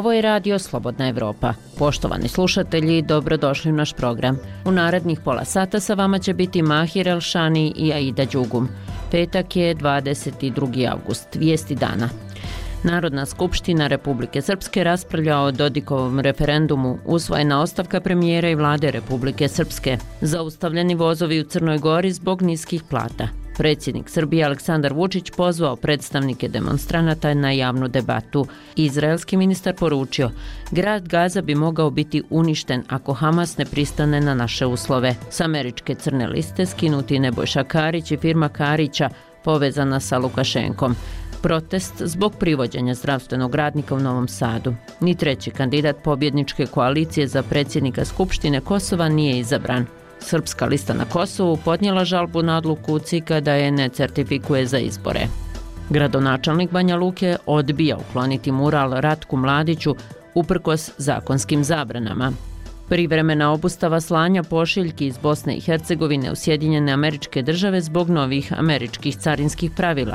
Ovo je radio Slobodna Evropa. Poštovani slušatelji, dobrodošli u naš program. U narednih pola sata sa vama će biti Mahir Elšani i Aida Đugum. Petak je 22. avgust, vijesti dana. Narodna skupština Republike Srpske raspravlja o Dodikovom referendumu, usvojena ostavka premijera i vlade Republike Srpske, zaustavljeni vozovi u Crnoj Gori zbog niskih plata. Predsjednik Srbije Aleksandar Vučić pozvao predstavnike demonstranata na javnu debatu. Izraelski ministar poručio, grad Gaza bi mogao biti uništen ako Hamas ne pristane na naše uslove. S američke crne liste skinuti Nebojša Karić i firma Karića povezana sa Lukašenkom. Protest zbog privođenja zdravstvenog radnika u Novom Sadu. Ni treći kandidat pobjedničke koalicije za predsjednika Skupštine Kosova nije izabran. Srpska lista na Kosovu podnijela žalbu na odluku CIK-a da je ne certifikuje za izbore. Gradonačelnik Banja Luke odbija ukloniti mural Ratku Mladiću uprkos zakonskim zabranama. Privremena obustava slanja pošiljki iz Bosne i Hercegovine u Sjedinjene Američke Države zbog novih američkih carinskih pravila.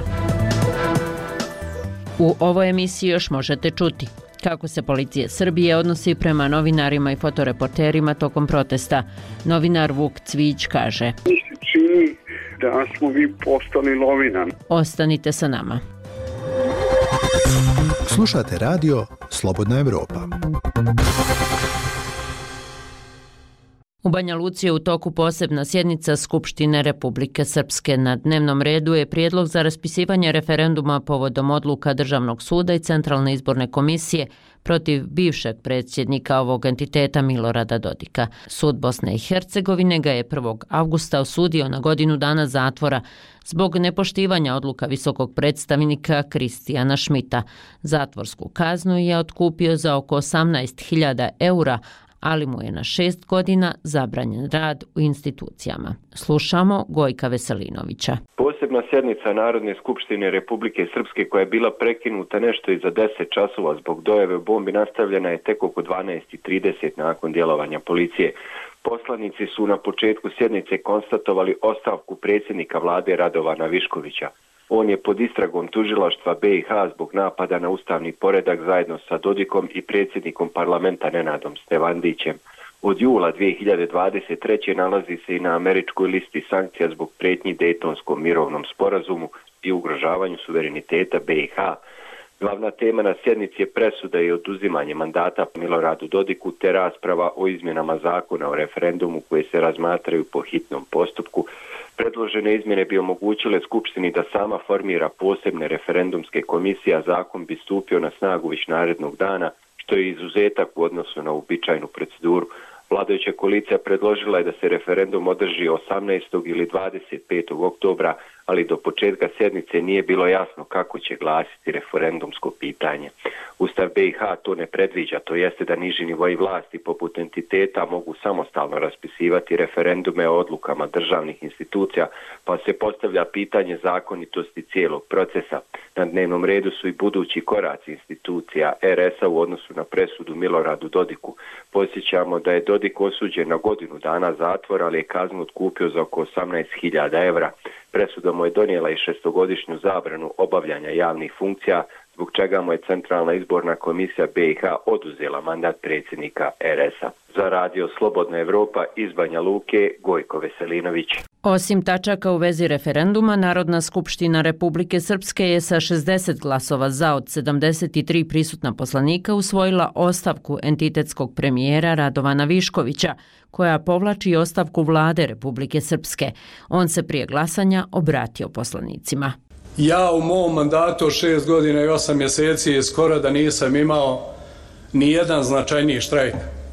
U ovoj emisiji još možete čuti kako se policija Srbije odnosi prema novinarima i fotoreporterima tokom protesta. Novinar Vuk Cvić kaže: Mi se čini da smo vi postali lovina. Ostanite sa nama. Slušate radio Slobodna Evropa. U Banja Luci je u toku posebna sjednica Skupštine Republike Srpske. Na dnevnom redu je prijedlog za raspisivanje referenduma povodom odluka Državnog suda i Centralne izborne komisije protiv bivšeg predsjednika ovog entiteta Milorada Dodika. Sud Bosne i Hercegovine ga je 1. avgusta osudio na godinu dana zatvora zbog nepoštivanja odluka visokog predstavnika Kristijana Šmita. Zatvorsku kaznu je otkupio za oko 18.000 eura, ali mu je na 6 godina zabranjen rad u institucijama. Slušamo Gojka Veselinovića. Posebna sjednica Narodne skupštine Republike Srpske, koja je bila prekinuta nešto iza 10 časova zbog dojave bombi, nastavljena je tek oko 12:30 nakon djelovanja policije. Poslanici su na početku sjednice konstatovali ostavku predsjednika vlade Radovana Viškovića. On je pod istragom tužilaštva BiH zbog napada na ustavni poredak zajedno sa Dodikom i predsjednikom parlamenta Nenadom Stevandićem. Od jula 2023. nalazi se i na američkoj listi sankcija zbog prijetnji Dejtonskom mirovnom sporazumu i ugrožavanju suvereniteta BiH. Glavna tema na sjednici je presuda i oduzimanje mandata Miloradu Dodiku te rasprava o izmjenama zakona o referendumu koje se razmatraju po hitnom postupku. Predložene izmjene bi omogućile Skupštini da sama formira posebne referendumske komisije, a zakon bi stupio na snagu već narednog dana, što je izuzetak u odnosu na uobičajenu proceduru. Vladajuća koalicija predložila je da se referendum održi 18. ili 25. oktobra, ali do početka sjednice nije bilo jasno kako će glasiti referendumsko pitanje. Ustav BiH to ne predviđa, to jeste da niži nivoji vlasti poput entiteta mogu samostalno raspisivati referendume o odlukama državnih institucija, pa se postavlja pitanje zakonitosti cijelog procesa. Na dnevnom redu su i budući koraci institucija RS-a u odnosu na presudu Miloradu Dodiku. Podsjećamo da je Dodik osuđen na godinu dana zatvora, ali je kaznu otkupio za oko 18.000 evra. Presuda mu je donijela i 6-godišnju zabranu obavljanja javnih funkcija, zbog čega mu je Centralna izborna komisija BiH oduzela mandat predsjednika RS-a. Za radio Slobodna Evropa iz Banja Luke, Gojko Veselinović. Osim tačaka u vezi referenduma, Narodna skupština Republike Srpske je sa 60 glasova za od 73 prisutna poslanika usvojila ostavku entitetskog premijera Radovana Viškovića, koja povlači ostavku vlade Republike Srpske. On se prije glasanja obratio poslanicima. Ja u mom mandatu 6 godina i 8 mjeseci skoro da nisam imao ni jedan značajniji štrajk,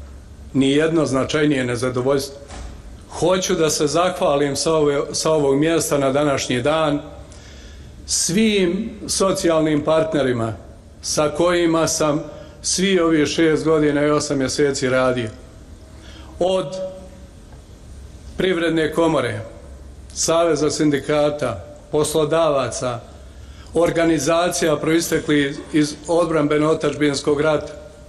ni jedno značajnije nezadovoljstvo. Hoću da se zahvalim sa ovog mjesta na današnji dan svim socijalnim partnerima sa kojima sam svi ovih 6 godina i 8 mjeseci radio. Od Privredne komore, Saveza sindikata, poslodavaca, organizacija proistekli iz odbrambeno-otadžbinskog rata.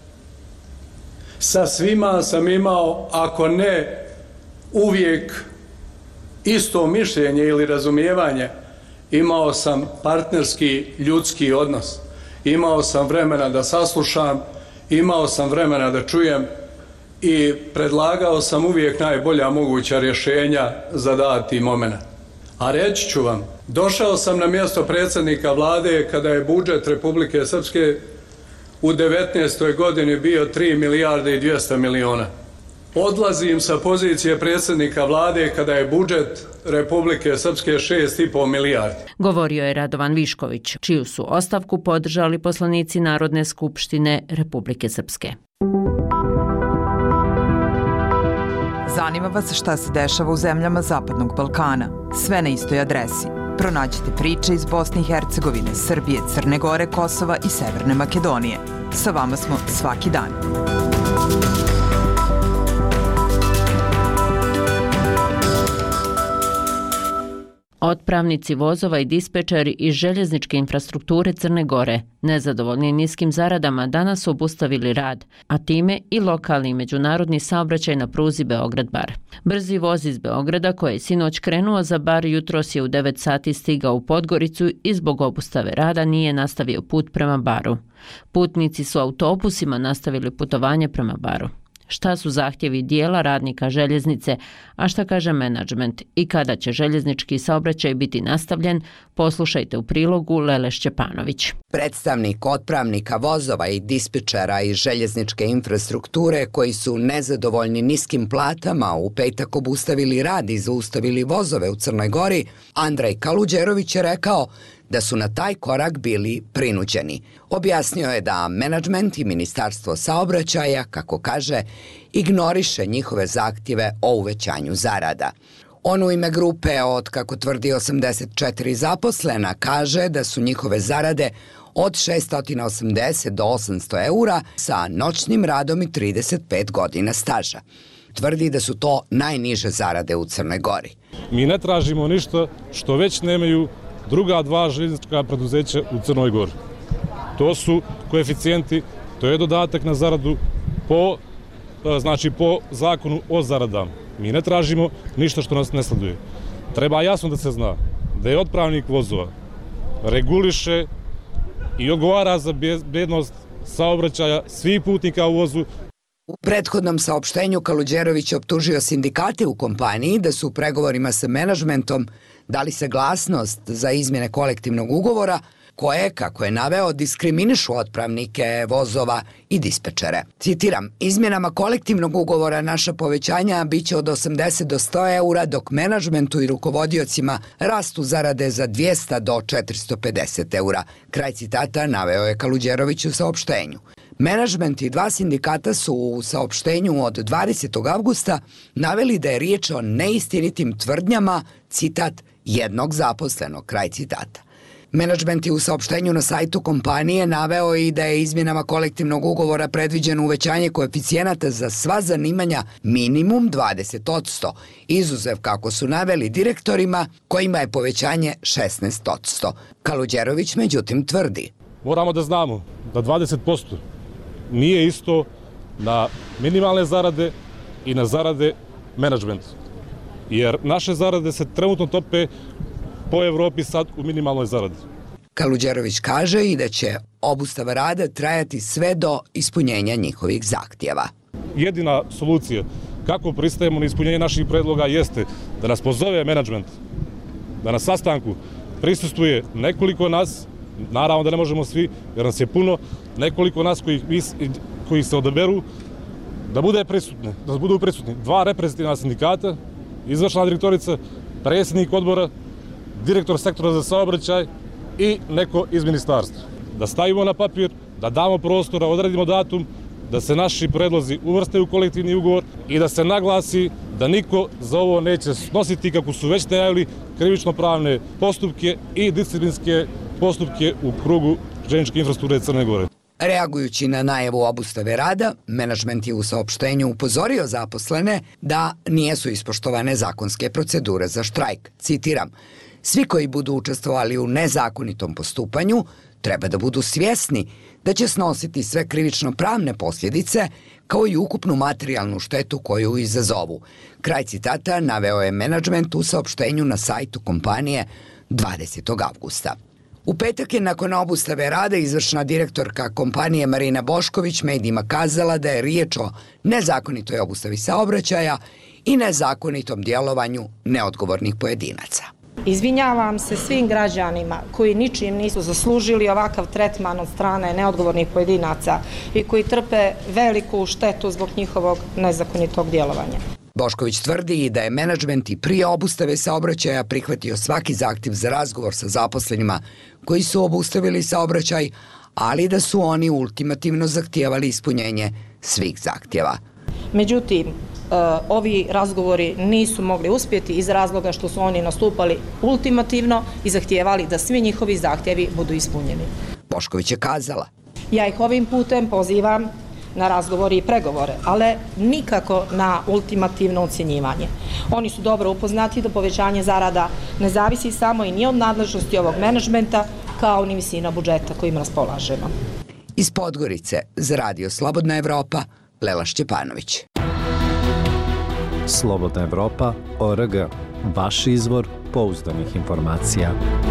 Sa svima sam imao, ako ne uvijek isto mišljenje ili razumijevanje, imao sam partnerski ljudski odnos. Imao sam vremena da saslušam, imao sam vremena da čujem i predlagao sam uvijek najbolja moguća rješenja za dati moment. A reći ću vam, došao sam na mjesto predsjednika vlade kada je budžet Republike Srpske u 19. godini bio 3 milijarde i 200 miliona. Odlazim sa pozicije predsjednika vlade kada je budžet Republike Srpske 6,5 milijardi. Govorio je Radovan Višković, čiju su ostavku podržali poslanici Narodne skupštine Republike Srpske. Zanima vas šta se dešava u zemljama Zapadnog Balkana? Sve na istoj adresi. Pronađite priče iz Bosne i Hercegovine, Srbije, Crne Gore, Kosova i Severne Makedonije. Sa vama smo svaki dan. Otpravnici vozova i dispečeri iz željezničke infrastrukture Crne Gore, nezadovoljni niskim zaradama, danas su obustavili rad, a time i lokalni i međunarodni saobraćaj na pruzi Beograd-Bar. Brzi voz iz Beograda, koji je sinoć krenuo za Bar, jutros je u 9 sati stigao u Podgoricu i zbog obustave rada nije nastavio put prema Baru. Putnici su autobusima nastavili putovanje prema Baru. Šta su zahtjevi dijela radnika željeznice, a šta kaže menadžment i kada će željeznički saobraćaj biti nastavljen, poslušajte u prilogu Lele Šćepanović. Predstavnik otpravnika vozova i dispečera iz željezničke infrastrukture koji su nezadovoljni niskim platama u petak obustavili rad i zaustavili vozove u Crnoj Gori, Andrej Kaluđerović je rekao da su na taj korak bili prinuđeni. Objasnio je da menadžment i Ministarstvo saobraćaja, kako kaže, ignoriše njihove zahtjeve o uvećanju zarada. On u ime grupe od, kako tvrdi, 84 zaposlena kaže da su njihove zarade od 680 do 800 eura sa noćnim radom i 35 godina staža. Tvrdi da su to najniže zarade u Crnoj Gori. Mi ne tražimo ništa što već nemaju druga dva željeznička preduzeća u Crnoj Gori. To su koeficijenti, to je dodatak na zaradu po zakonu o zaradama. Mi ne tražimo ništa što nas ne sleduje. Treba jasno da se zna da je otpravnik vozova reguliše i odgovara za bezbednost saobraćaja svih putnika u vozu. U prethodnom saopštenju Kaluđerović je optužio sindikate u kompaniji da su u pregovorima sa menadžmentom dali saglasnost za izmjene kolektivnog ugovora koje, kako je naveo, diskriminišu otpravnike vozova i dispečere. Citiram, izmjenama kolektivnog ugovora naša povećanja biće od 80 do 100 eura, dok menadžmentu i rukovodiocima rastu zarade za 200 do 450 eura. Kraj citata naveo je Kaluđerović u saopštenju. Menadžment i dva sindikata su u saopštenju od 20. avgusta naveli da je riječ o neistinitim tvrdnjama, citat, jednog zaposlenog, kraj citata. Menadžment je u saopštenju na sajtu kompanije naveo i da je izmjenama kolektivnog ugovora predviđeno uvećanje koeficijenata za sva zanimanja minimum 20%, izuzev, kako su naveli, direktorima kojima je povećanje 16%. Kaluđerović međutim tvrdi. Moramo da znamo da 20% nije isto na minimalne zarade i na zarade menadžmenta. Jer naše zarade se trenutno tope po Evropi sad u minimalnoj zaradi. Kaluđerović kaže i da će obustava rada trajati sve do ispunjenja njihovih zahtjeva. Jedina solucija kako pristajemo na ispunjenje naših predloga jeste da nas pozove menadžment, da na sastanku prisustuje nekoliko nas, naravno da ne možemo svi jer nas je puno, nekoliko nas koji se odaberu, da budu prisutni dva reprezentativna sindikata, izvršna direktorica, predsjednik odbora, direktor sektora za saobraćaj i neko iz ministarstva. Da stavimo na papir, da damo prostora, odredimo datum, da se naši predlozi uvrste u kolektivni ugovor i da se naglasi da niko za ovo neće snositi, kako su već najavili, krivično-pravne postupke i disciplinske postupke u krugu željezničke infrastrukture Crne Gore. Reagujući na najavu obustave rada, menadžment je u saopštenju upozorio zaposlene da nijesu ispoštovane zakonske procedure za štrajk. Citiram, svi koji budu učestvovali u nezakonitom postupanju treba da budu svjesni da će snositi sve krivično-pravne posljedice kao i ukupnu materijalnu štetu koju izazovu. Kraj citata naveo je menadžment u saopštenju na sajtu kompanije 20. avgusta. U petak je nakon obustave rada izvršna direktorka kompanije Marina Bošković medijima kazala da je riječ o nezakonitoj obustavi saobraćaja i nezakonitom djelovanju neodgovornih pojedinaca. Izvinjavam se svim građanima koji ničim nisu zaslužili ovakav tretman od strane neodgovornih pojedinaca i koji trpe veliku štetu zbog njihovog nezakonitog djelovanja. Bošković tvrdi i da je menadžment i prije obustave saobraćaja prihvatio svaki zahtjev za razgovor sa zaposlenima koji su obustavili saobraćaj, ali da su oni ultimativno zahtijevali ispunjenje svih zahtjeva. Međutim, ovi razgovori nisu mogli uspjeti iz razloga što su oni nastupali ultimativno i zahtijevali da svi njihovi zahtjevi budu ispunjeni. Bošković je kazala: Ja ih ovim putem pozivam na razgovore i pregovore, ali nikako na ultimativno ocjenjivanje. Oni su dobro upoznati da povećanje zarada ne zavisi samo i ni od nadležnosti ovog menadžmenta, kao ni visina budžeta kojim raspolažemo. Iz Podgorice za Radio Slobodna Evropa, Lela Šćepanović. Slobodna Evropa.org. Vaš izvor pouzdanih informacija.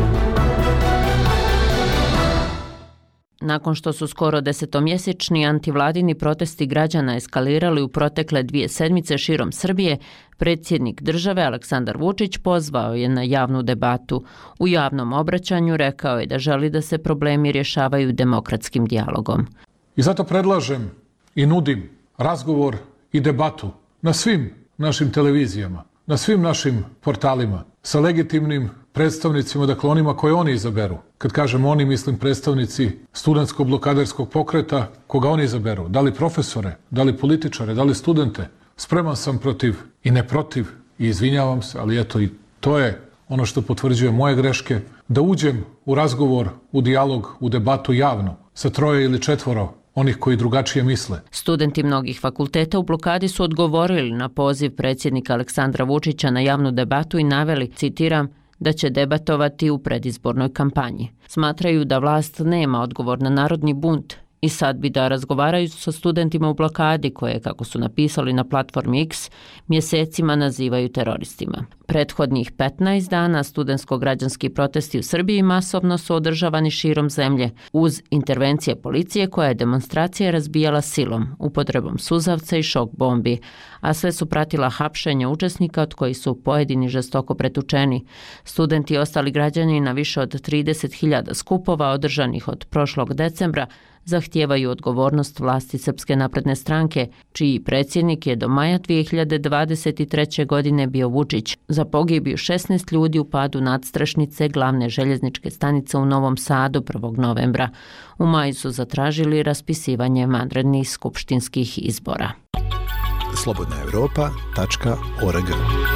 Nakon što su skoro 10-mjesečni antivladini protesti građana eskalirali u protekle 2 sedmice širom Srbije, predsjednik države Aleksandar Vučić pozvao je na javnu debatu. U javnom obraćanju rekao je da želi da se problemi rješavaju demokratskim dijalogom. I zato predlažem i nudim razgovor i debatu na svim našim televizijama, na svim našim portalima, sa legitimnim predstavnicima, dakle onima koje oni izaberu. Kad kažem oni, mislim predstavnici studentsko-blokaderskog pokreta, koga oni izaberu. Da li profesore, da li političare, da li studente. Spreman sam protiv i ne protiv i izvinjavam se, ali eto i to je ono što potvrđuje moje greške, da uđem u razgovor, u dijalog, u debatu javno, sa 3 ili 4 onih koji drugačije misle. Studenti mnogih fakulteta u blokadi su odgovorili na poziv predsjednika Aleksandra Vučića na javnu debatu i naveli, citiram, da će debatovati u predizbornoj kampanji. Smatraju da vlast nema odgovor na narodni bunt i sad bi da razgovaraju sa studentima u blokadi koje, kako su napisali na platformi X, mjesecima nazivaju teroristima. Prethodnih 15 dana studentsko-građanski protesti u Srbiji masovno su održavani širom zemlje uz intervencije policije koja je demonstracije razbijala silom, upotrebom suzavca i šok bombi, a sve su pratila hapšenja učesnika od kojih su pojedini žestoko pretučeni. Studenti i ostali građani na više od 30.000 skupova održanih od prošlog decembra zahtijevaju odgovornost vlasti Srpske napredne stranke, čiji predsjednik je do maja 2023. godine bio Vučić, za pogibiju 16 ljudi u padu nadstrešnice glavne željezničke stanice u Novom Sadu 1. novembra. U maju su zatražili raspisivanje vanrednih skupštinskih izbora. slobodnaevropa.org.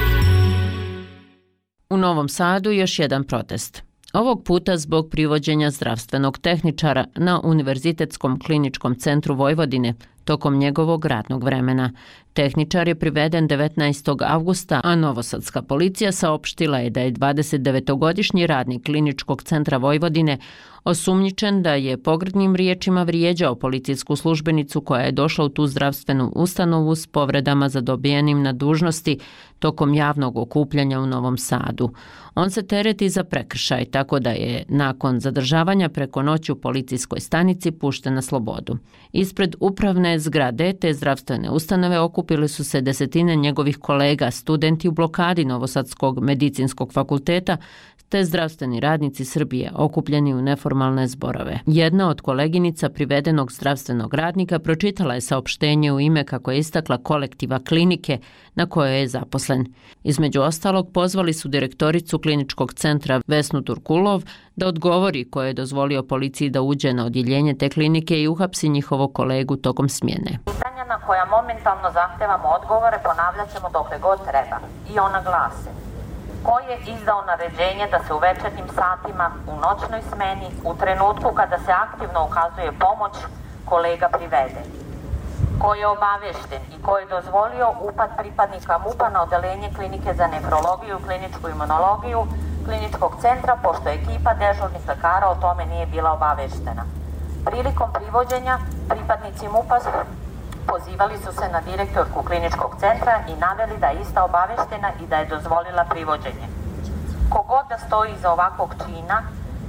U Novom Sadu još jedan protest. Ovog puta zbog privođenja zdravstvenog tehničara na Univerzitetskom kliničkom centru Vojvodine tokom njegovog radnog vremena. Tehničar je priveden 19. avgusta, a novosadska policija saopštila je da je 29-godišnji radnik kliničkog centra Vojvodine osumnjičen da je pogrdnim riječima vrijeđao policijsku službenicu koja je došla u tu zdravstvenu ustanovu s povredama zadobijenim na dužnosti tokom javnog okupljanja u Novom Sadu. On se tereti za prekršaj, tako da je nakon zadržavanja preko noći u policijskoj stanici pušten na slobodu. Ispred upravne zgrade te zdravstvene ustanove okupili su se desetine njegovih kolega, studenti u blokadi Novosadskog medicinskog fakulteta, te zdravstveni radnici Srbije okupljeni u neformalne zborove. Jedna od koleginica privedenog zdravstvenog radnika pročitala je saopštenje u ime, kako je istakla, kolektiva klinike na kojoj je zaposlen. Između ostalog pozvali su direktoricu kliničkog centra Vesnu Turkulov da odgovori ko je dozvolio policiji da uđe na odjeljenje te klinike i uhapsi njihovog kolegu tokom smjene. Pitanja na koja momentalno zahtevamo odgovore ponavljat ćemo dokle god treba. I ona glase: ko je izdao naređenje da se u večernjim satima, u noćnoj smeni, u trenutku kada se aktivno ukazuje pomoć, kolega privede? Ko je obavešten i ko je dozvolio upad pripadnika MUP-a na odeljenje klinike za nefrologiju i kliničku imunologiju kliničkog centra, pošto ekipa dežurnih lekara o tome nije bila obaveštena? Prilikom privođenja pripadnici MUP-a pozivali su se na direktorku kliničkog centra i naveli da je ista obaveštena i da je dozvolila privođenje. Kogod da stoji iza ovakvog čina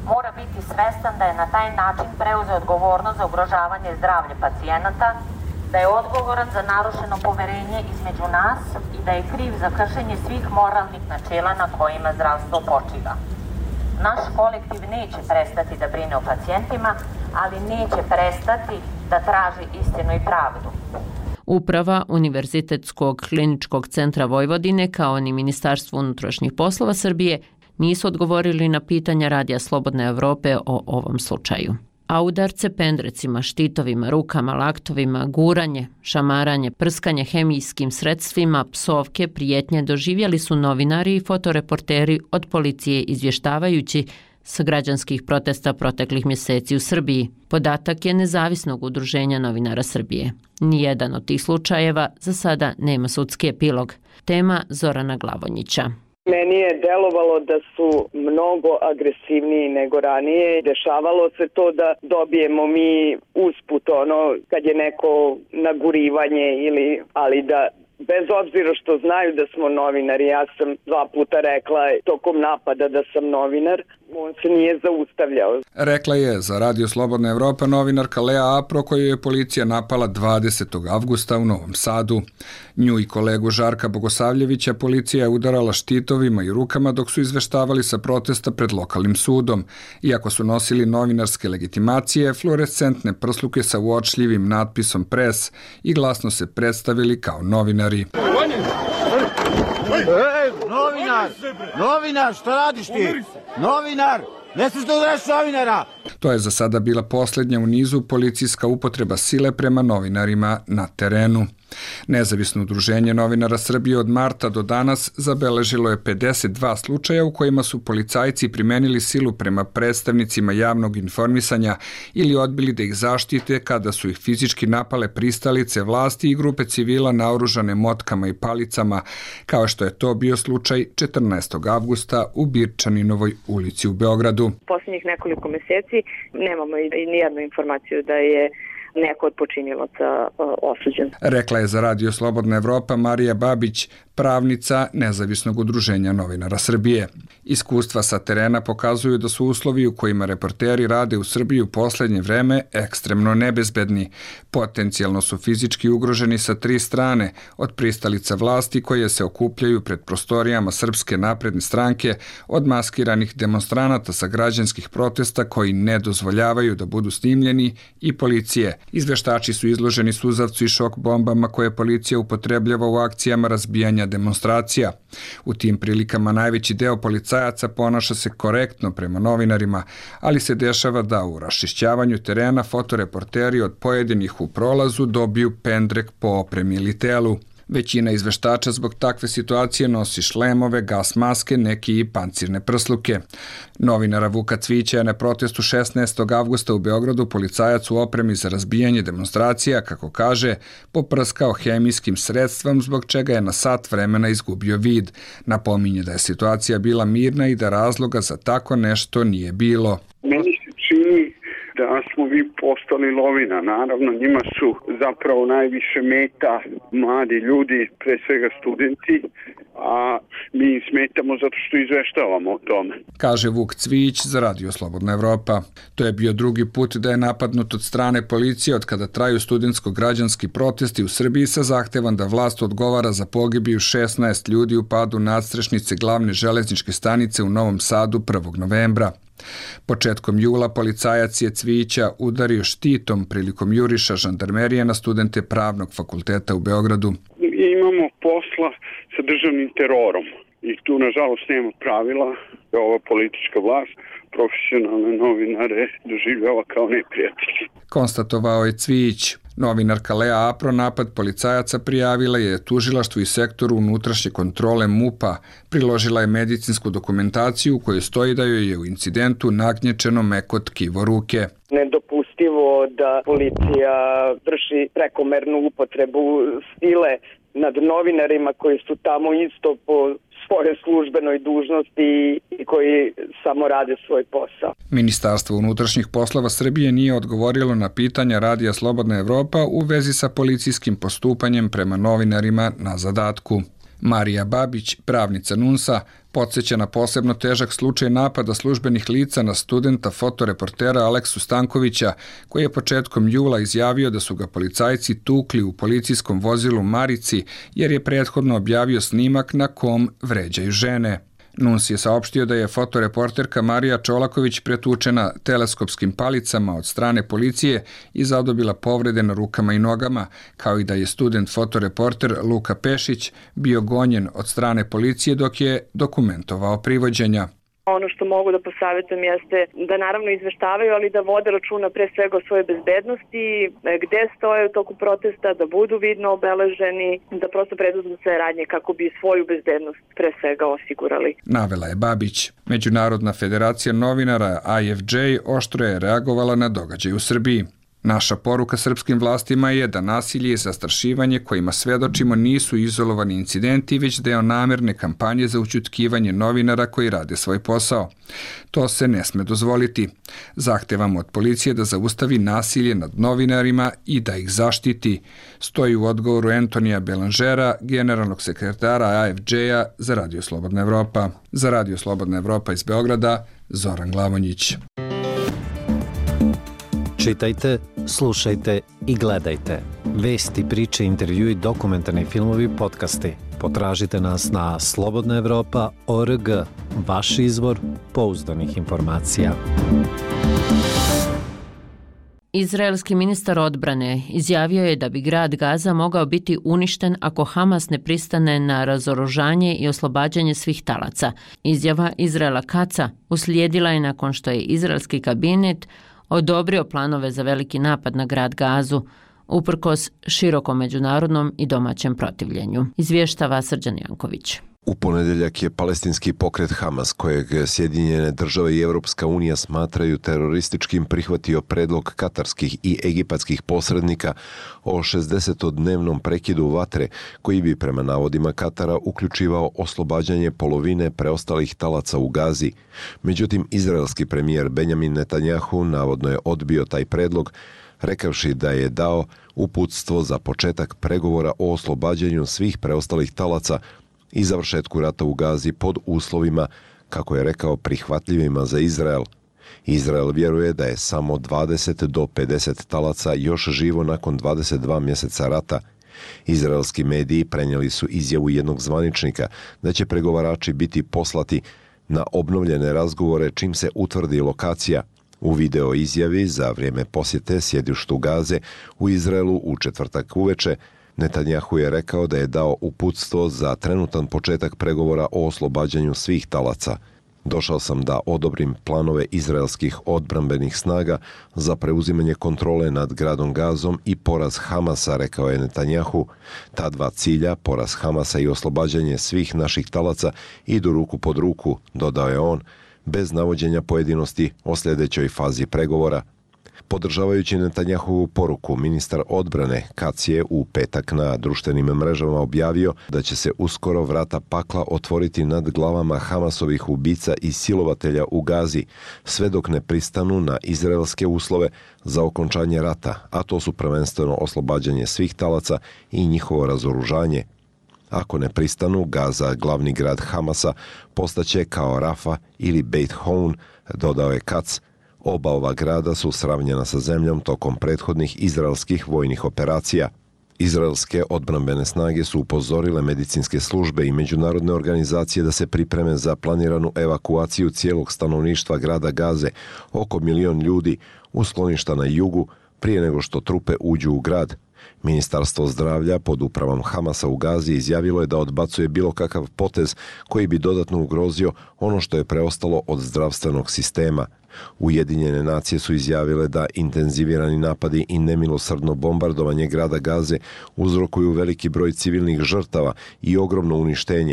mora biti svestan da je na taj način preuzeo odgovornost za ugrožavanje zdravlja pacijenata, da je odgovoran za narušeno poverenje između nas i da je kriv za kršenje svih moralnih načela na kojima zdravstvo počiva. Naš kolektiv neće prestati da brine o pacijentima, ali neće prestati da traži istinu i pravdu. Uprava Univerzitetskog kliničkog centra Vojvodine kao ni Ministarstvo unutrašnjih poslova Srbije nisu odgovorili na pitanja Radija Slobodne Evrope o ovom slučaju. A udarce pendrecima, štitovima, rukama, laktovima, guranje, šamaranje, prskanje hemijskim sredstvima, psovke, prijetnje doživjeli su novinari i fotoreporteri od policije izvještavajući sa građanskih protesta proteklih mjeseci u Srbiji. Podatak je Nezavisnog udruženja novinara Srbije. Nijedan od tih slučajeva za sada nema sudski epilog. Tema Zorana Glavonjića. Meni je delovalo da su mnogo agresivniji nego ranije. Dešavalo se to da dobijemo mi usput kad je neko nagurivanje ali da bez obzira što znaju da smo novinari, ja sam 2 puta rekla tokom napada da sam novinar, on se nije zaustavljao. Rekla je za Radio Slobodna Evropa novinarka Lea Apro, koju je policija napala 20. avgusta u Novom Sadu. Nju i kolegu Žarka Bogosavljevića policija je udarala štitovima i rukama dok su izveštavali sa protesta pred lokalnim sudom. Iako su nosili novinarske legitimacije, fluorescentne prsluke sa uočljivim natpisom pres i glasno se predstavili kao novinari. Novinar, šta radiš ti? Novinar, ne smiješ da udaraš novinara! To je za sada bila posljednja u nizu policijska upotreba sile prema novinarima na terenu. Nezavisno udruženje novinara Srbije od marta do danas zabeležilo je 52 slučaja u kojima su policajci primenili silu prema predstavnicima javnog informisanja ili odbili da ih zaštite kada su ih fizički napale pristalice vlasti i grupe civila naoružane motkama i palicama, kao što je to bio slučaj 14. avgusta u Birčaninovoj ulici u Beogradu. Posljednjih nekoliko mjeseci nemamo nijednu informaciju da je neko od počinilaca osuđen. Rekla je za Radio Slobodna Evropa Marija Babić, pravnica Nezavisnog udruženja novinara Srbije. Iskustva sa terena pokazuju da su uslovi u kojima reporteri rade u Srbiji u posljednje vreme ekstremno nebezbedni. Potencijalno su fizički ugroženi sa 3 strane, od pristalica vlasti koje se okupljaju pred prostorijama Srpske napredne stranke, od maskiranih demonstranata sa građanskih protesta koji ne dozvoljavaju da budu snimljeni i policije. Izveštači su izloženi suzavcu i šok bombama koje policija upotrebljava u akcijama razbijanja demonstracija. U tim prilikama najveći deo policajaca ponaša se korektno prema novinarima, ali se dešava da u raščišćavanju terena fotoreporteri od pojedinih u prolazu dobiju pendrek po opremi ili telu. Većina izveštača zbog takve situacije nosi šlemove, gas maske, neki i pancirne prsluke. Novinara Vuka Cvića je na protestu 16. avgusta u Beogradu policajac u opremi za razbijanje demonstracija, kako kaže, poprskao hemijskim sredstvom zbog čega je na sat vremena izgubio vid. Napominje da je situacija bila mirna i da razloga za tako nešto nije bilo. Meni se čini da smo vi postali lovina. Naravno, njima su zapravo najviše meta mladi ljudi, pre svega studenti, a mi im smetamo zato što izveštavamo o tome. Kaže Vuk Cvić za Radio Slobodna Evropa. To je bio drugi put da je napadnut od strane policije od kada traju studentsko-građanski protesti u Srbiji sa zahtevom da vlast odgovara za pogibiju 16 ljudi u padu nadstrešnice glavne železničke stanice u Novom Sadu 1. novembra. Početkom jula policajac je Cvića udario štitom prilikom juriša žandarmerije na studente Pravnog fakulteta u Beogradu. Imamo posla sa državnim terorom i tu nažalost nema pravila. Ova politička vlast profesionalne novinare doživljava kao neprijatelji. Konstatovao je Cvić. Novinarka Lea Apro napad policajaca prijavila je tužilaštvu i sektoru unutrašnje kontrole MUP-a. Priložila je medicinsku dokumentaciju u kojoj stoji da joj je u incidentu nagnječeno meko tkivo ruke. Nedopustivo da policija vrši prekomernu upotrebu sile nad novinarima koji su tamo isto po svoje službenoj dužnosti i koji samo rade svoj posao. Ministarstvo unutrašnjih poslova Srbije nije odgovorilo na pitanja Radija Slobodna Evropa u vezi sa policijskim postupanjem prema novinarima na zadatku. Marija Babić, pravnica NUNS-a, podsjeća na posebno težak slučaj napada službenih lica na studenta fotoreportera Aleksu Stankovića, koji je početkom jula izjavio da su ga policajci tukli u policijskom vozilu Marici jer je prethodno objavio snimak na kom vređaju žene. NUNS je saopštio da je fotoreporterka Marija Čolaković pretučena teleskopskim palicama od strane policije i zadobila povrede na rukama i nogama, kao i da je student fotoreporter Luka Pešić bio gonjen od strane policije dok je dokumentovao privođenja. Ono što mogu da posavjetujem jeste da naravno izveštavaju, ali da vode računa pre svega o svojoj bezbednosti, gde stoje u toku protesta, da budu vidno obeleženi, da prosto preduzmu sve radnje kako bi svoju bezbednost pre svega osigurali. Navela je Babić. Međunarodna federacija novinara IFJ oštro je reagovala na događaj u Srbiji. Naša poruka srpskim vlastima je da nasilje i zastrašivanje kojima svedočimo nisu izolovani incidenti, već deo namerne kampanje za ućutkivanje novinara koji rade svoj posao. To se ne sme dozvoliti. Zahtevamo od policije da zaustavi nasilje nad novinarima i da ih zaštiti, stoji u odgovoru Antonija Belangera, generalnog sekretara AFJ-a za Radio Slobodna Evropa. Za Radio Slobodna Evropa iz Beograda, Zoran Glavonjić. Čitajte, slušajte i gledajte. Vesti, priče, intervjui, dokumentarni filmovi, podcasti. Potražite nas na slobodnaevropa.org, vaš izvor pouzdanih informacija. Izraelski ministar odbrane izjavio je da bi grad Gaza mogao biti uništen ako Hamas ne pristane na razoružanje i oslobađanje svih talaca. Izjava Izraela Kaca uslijedila je nakon što je izraelski kabinet odobrio planove za veliki napad na grad Gazu, uprkos širokom međunarodnom i domaćem protivljenju. Izvještava Srđan Janković. U ponedeljak je palestinski pokret Hamas, kojeg Sjedinjene države i Evropska unija smatraju terorističkim, prihvatio predlog katarskih i egipatskih posrednika o 60-dnevnom prekidu vatre, koji bi prema navodima Katara uključivao oslobađanje polovine preostalih talaca u Gazi. Međutim, izraelski premijer Benjamin Netanjahu navodno je odbio taj predlog, rekavši da je dao uputstvo za početak pregovora o oslobađanju svih preostalih talaca i završetku rata u Gazi pod uslovima, kako je rekao, prihvatljivima za Izrael. Izrael vjeruje da je samo 20 do 50 talaca još živo nakon 22 mjeseca rata. Izraelski mediji prenijeli su izjavu jednog zvaničnika da će pregovarači biti poslati na obnovljene razgovore čim se utvrdi lokacija. U video izjavi za vrijeme posjete sjedištu Gaze u Izraelu u četvrtak uveče, Netanjahu je rekao da je dao uputstvo za trenutan početak pregovora o oslobađanju svih talaca. Došao sam da odobrim planove izraelskih odbrambenih snaga za preuzimanje kontrole nad gradom Gazom i poraz Hamasa, rekao je Netanjahu. Ta dva cilja, poraz Hamasa i oslobađanje svih naših talaca, idu ruku pod ruku, dodao je on, bez navođenja pojedinosti o sljedećoj fazi pregovora. Podržavajući Netanjahovu poruku, ministar odbrane Kac je u petak na društvenim mrežama objavio da će se uskoro vrata pakla otvoriti nad glavama Hamasovih ubica i silovatelja u Gazi, sve dok ne pristanu na izraelske uslove za okončanje rata, a to su prvenstveno oslobađanje svih talaca i njihovo razoružanje. Ako ne pristanu, Gaza, glavni grad Hamasa, postaće kao Rafa ili Beit Houn, dodao je Kac. Oba ova grada su sravnjena sa zemljom tokom prethodnih izraelskih vojnih operacija. Izraelske odbrambene snage su upozorile medicinske službe i međunarodne organizacije da se pripreme za planiranu evakuaciju cijelog stanovništva grada Gaze, oko 1 milion ljudi, u skloništa na jugu, prije nego što trupe uđu u grad. Ministarstvo zdravlja pod upravom Hamasa u Gazi izjavilo je da odbacuje bilo kakav potez koji bi dodatno ugrozio ono što je preostalo od zdravstvenog sistema. Ujedinjene nacije su izjavile da intenzivirani napadi i nemilosrdno bombardovanje grada Gaze uzrokuju veliki broj civilnih žrtava i ogromno uništenje.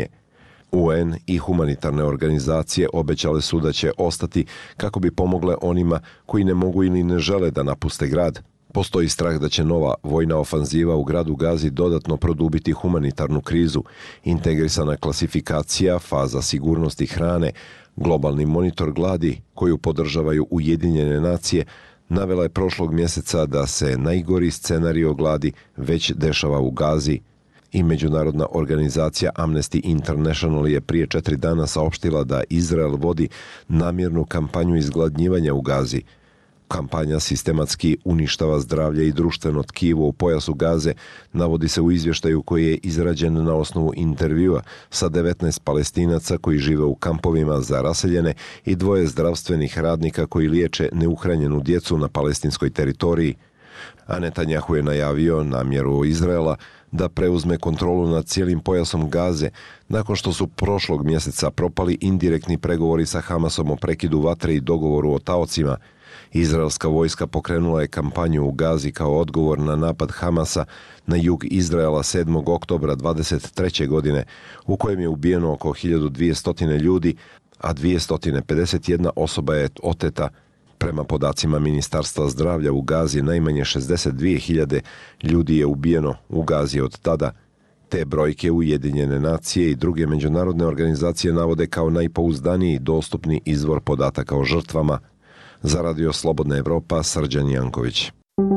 UN i humanitarne organizacije obećale su da će ostati kako bi pomogle onima koji ne mogu ili ne žele da napuste grad. Postoji strah da će nova vojna ofanziva u gradu Gazi dodatno produbiti humanitarnu krizu. Integrisana klasifikacija, faza sigurnosti hrane, globalni monitor gladi koju podržavaju Ujedinjene nacije, navela je prošlog mjeseca da se najgori scenarijo gladi već dešava u Gazi. I međunarodna organizacija Amnesty International je prije 4 dana saopštila da Izrael vodi namjernu kampanju izgladnjivanja u Gazi. Kampanja sistematski uništava zdravlje i društveno tkivo u pojasu Gaze, navodi se u izvještaju koji je izrađen na osnovu intervjua sa 19 Palestinaca koji žive u kampovima za raseljene i 2 zdravstvenih radnika koji liječe neuhranjenu djecu na palestinskoj teritoriji. A Netanjahu je najavio namjeru Izraela da preuzme kontrolu nad cijelim pojasom Gaze nakon što su prošlog mjeseca propali indirektni pregovori sa Hamasom o prekidu vatre i dogovoru o taocima. Izraelska vojska pokrenula je kampanju u Gazi kao odgovor na napad Hamasa na jug Izraela 7. oktobra 23. godine, u kojem je ubijeno oko 1200 ljudi, a 251 osoba je oteta. Prema podacima Ministarstva zdravlja u Gazi, najmanje 62.000 ljudi je ubijeno u Gazi od tada. Te brojke Ujedinjene nacije i druge međunarodne organizacije navode kao najpouzdaniji dostupni izvor podataka o žrtvama. Za Radio Slobodna Evropa, Srđan Janković.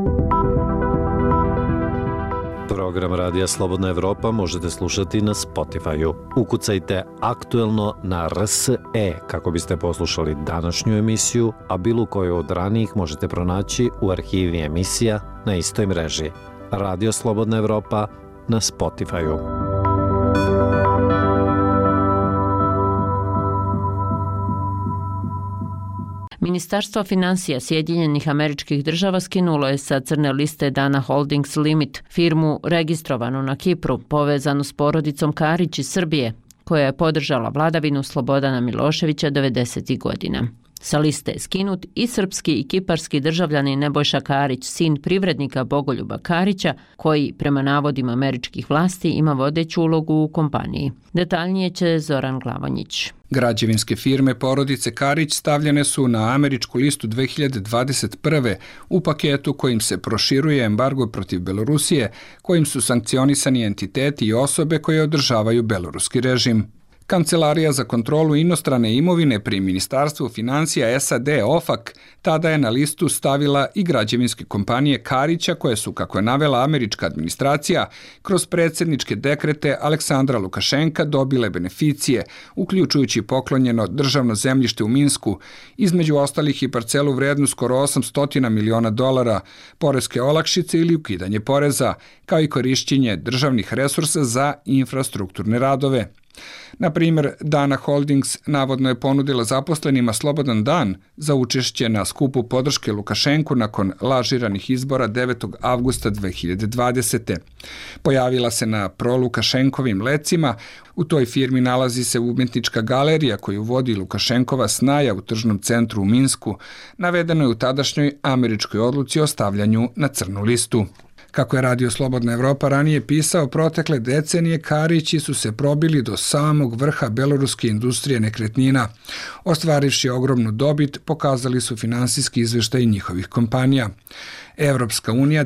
Program Radija Slobodna Evropa možete slušati na Spotify-u. Ukucajte aktuelno na RSE kako biste poslušali današnju emisiju, a bilo koju od ranijih možete pronaći u arhivi emisija na istoj mreži. Radio Slobodna Evropa na Spotify-u. Ministarstvo financija Sjedinjenih Američkih Država skinulo je sa crne liste Dana Holdings Limit, firmu registrovanu na Kipru, povezanu s porodicom Karić iz Srbije, koja je podržala vladavinu Slobodana Miloševića 90. godina. Sa liste je skinut i srpski i kiparski državljanin Nebojša Karić, sin privrednika Bogoljuba Karića, koji, prema navodima američkih vlasti, ima vodeću ulogu u kompaniji. Detaljnije će Zoran Glavonjić. Građevinske firme porodice Karić stavljene su na američku listu 2021. u paketu kojim se proširuje embargo protiv Belorusije, kojim su sankcionisani entiteti i osobe koje održavaju beloruski režim. Kancelarija za kontrolu inostrane imovine pri Ministarstvu financija SAD OFAC tada je na listu stavila i građevinske kompanije Karića koje su, kako je navela američka administracija, kroz predsjedničke dekrete Aleksandra Lukašenka dobile beneficije, uključujući poklonjeno državno zemljište u Minsku, između ostalih i parcelu vrednu skoro $800 miliona, poreske olakšice ili ukidanje poreza, kao i korišćenje državnih resursa za infrastrukturne radove. Na primjer, Dana Holdings navodno je ponudila zaposlenima slobodan dan za učešće na skupu podrške Lukašenku nakon lažiranih izbora 9. avgusta 2020. Pojavila se na pro-Lukašenkovim lecima. U toj firmi nalazi se umetnička galerija koju vodi Lukašenkova snaja u tržnom centru u Minsku. Navedeno je u tadašnjoj američkoj odluci o stavljanju na crnu listu. Kako je Radio Slobodna Evropa ranije pisao, protekle decenije Karići su se probili do samog vrha beloruske industrije nekretnina. Ostvarivši ogromnu dobit, pokazali su finansijski izveštaj njihovih kompanija. Evropska unija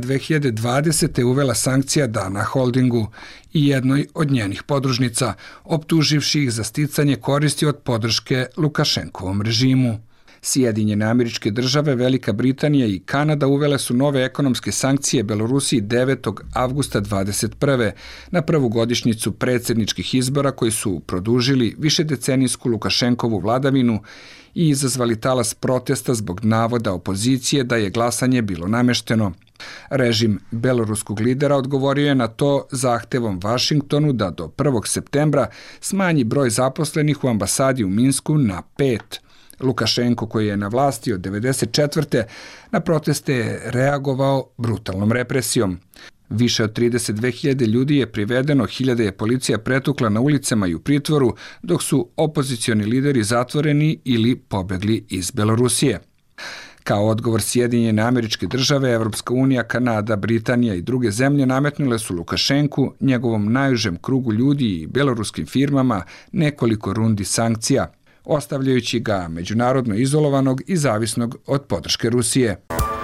2020. uvela sankcija Dana Holdingu i jednoj od njenih podružnica, optuživši ih za sticanje koristi od podrške Lukašenkovom režimu. Sjedinjene Američke Države, Velika Britanija i Kanada uvele su nove ekonomske sankcije Belorusiji 9. avgusta 2021. na prvu godišnjicu predsjedničkih izbora koji su produžili višedecenijsku Lukašenkovu vladavinu i izazvali talas protesta zbog navoda opozicije da je glasanje bilo namešteno. Režim beloruskog lidera odgovorio je na to zahtevom Vašingtonu da do 1. septembra smanji broj zaposlenih u ambasadi u Minsku na 5. Lukašenko, koji je na vlasti od 1994. na proteste je reagovao brutalnom represijom. Više od 32.000 ljudi je privedeno, hiljade je policija pretukla na ulicama i u pritvoru, dok su opozicioni lideri zatvoreni ili pobegli iz Belorusije. Kao odgovor Sjedinjene Američke Države, Evropska unija, Kanada, Britanija i druge zemlje nametnule su Lukašenku, njegovom najužem krugu ljudi i beloruskim firmama nekoliko rundi sankcija, ostavljajući ga međunarodno izolovanog i zavisnog od podrške Rusije.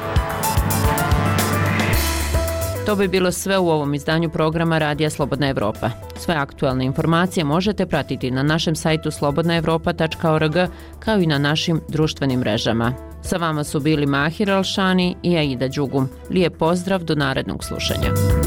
To bi bilo sve u ovom izdanju programa Radija Slobodna Evropa. Sve aktualne informacije možete pratiti na našem sajtu slobodnaevropa.org kao i na našim društvenim mrežama. Sa vama su bili Mahir Alšani i Aida Đugum. Lijep pozdrav, do narednog slušanja.